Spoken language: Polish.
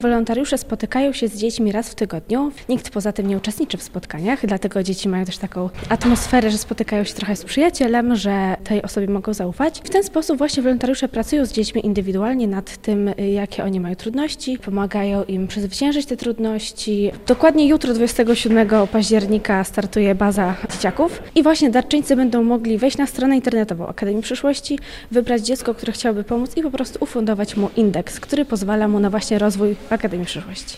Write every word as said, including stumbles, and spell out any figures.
Wolontariusze spotykają się z dziećmi raz w tygodniu. Nikt poza tym nie uczestniczy w spotkaniach, dlatego dzieci mają też taką atmosferę, że spotykają się trochę z przyjacielem, że tej osobie mogą zaufać. W ten sposób właśnie wolontariusze pracują z dziećmi indywidualnie nad tym, jakie oni mają trudności, pomagają im przezwyciężyć te trudności. Dokładnie jutro, dwudziestego siódmego października, startuje baza dzieciaków i właśnie darczyńcy będą mogli wejść na stronę internetową Akademii Przyszłości, wybrać dziecko, które chciałoby pomóc i po prostu ufundować mu indeks, który pozwala mu na właśnie rozwój Akademii Przyszłości.